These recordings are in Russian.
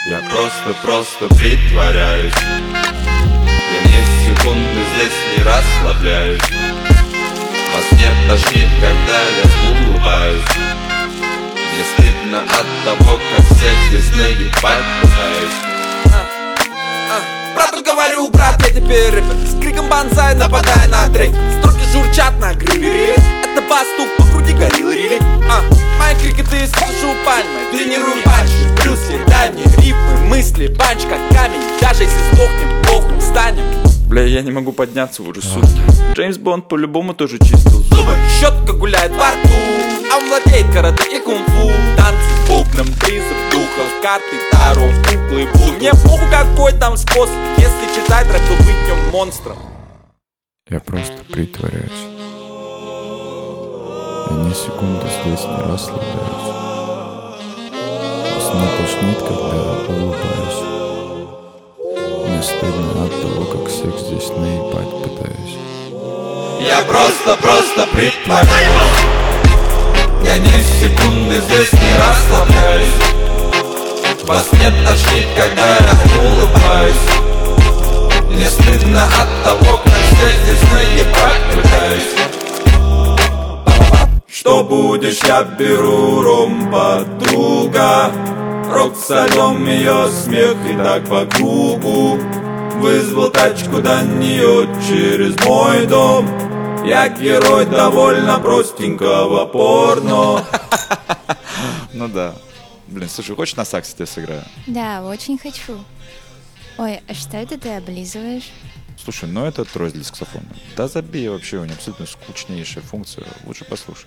Я просто притворяюсь. Я ни секунды здесь не расслабляюсь. Вас не тошнит, когда я улыбаюсь. Мне стыдно от того, как всех здесь наебать пытаюсь. Брату говорю, брат, я теперь рэпер. С криком банзай нападай на трек. Строки журчат на гриле. Это бас, стук по груди гориллы рили. Мои крики ты слышу пальмы. Тренируй панчи, плюсы, дай мне рифмы, мысли, панч как камень. Даже если сдохнем, похуй, встанем. Бля, я не могу подняться уже сутки. Джеймс Бонд по-любому тоже чистил зубы. Щетка гуляет во рту, а он владеет карате и кунг-фу. Танцы с бубном, призыв духов, карты, таро, куклы, буду. Мне похуй какой там способ. Если читать рэп, то быть днем монстром. Я просто притворяюсь. Я ни секунды здесь не расслабляюсь. Вас не тошнит, когда я улыбаюсь. Мне стыдно от того, как всех здесь наебать пытаюсь. Я просто притворяюсь. Я ни секунды здесь не расслабляюсь. Вас не тошнит, когда я улыбаюсь. Мне стыдно от того, как всех здесь наебать пытаюсь. Что будешь, я беру ром, подруга. Рок солем, ее смех и так по кругу. Вызвал тачку до нее через мой дом. Я герой довольно простенького порно. Ну да. Блин, слушай, хочешь на саксе тебе сыграю? Да, очень хочу. Ой, а что это ты облизываешь? Слушай, ну это трость для саксофона. Да забей вообще, у него абсолютно скучнейшая функция. Лучше послушай.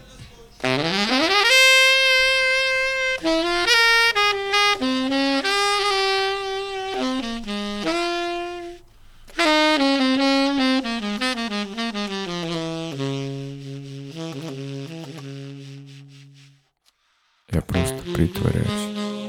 Я просто притворяюсь.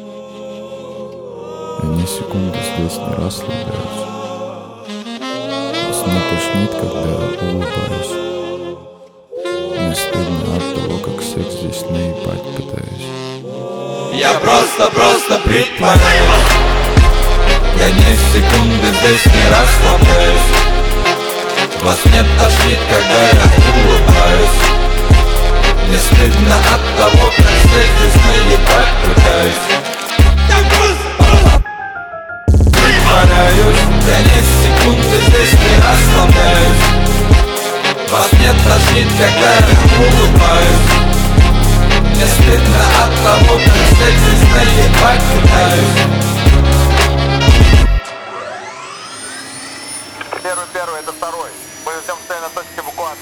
Я ни секунды здесь не расслабляюсь. Вас не тошнит, когда я улыбаюсь. Мне стыдно от того, как всех здесь наебать пытаюсь. Я просто притворяюсь. Я ни секунды здесь не расслабляюсь. Вас не тошнит, когда я улыбаюсь. Мне стыдно от того, как всех здесь наебать пытаюсь. Притворяюсь. Я ни секунды здесь не расслабляюсь. Вас не тошнит, когда я улыбаюсь. Мне стыдно от того, как всех здесь наебать пытаюсь. Первый, это второй. Мы ждем стоя на точке эвакуации.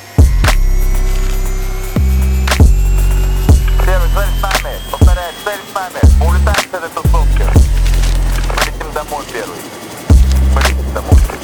Первый, цель с нами. Повторяю, цель с нами. Мы улетаем с этой тусовки. Полетим домой, первый. Полетим домой.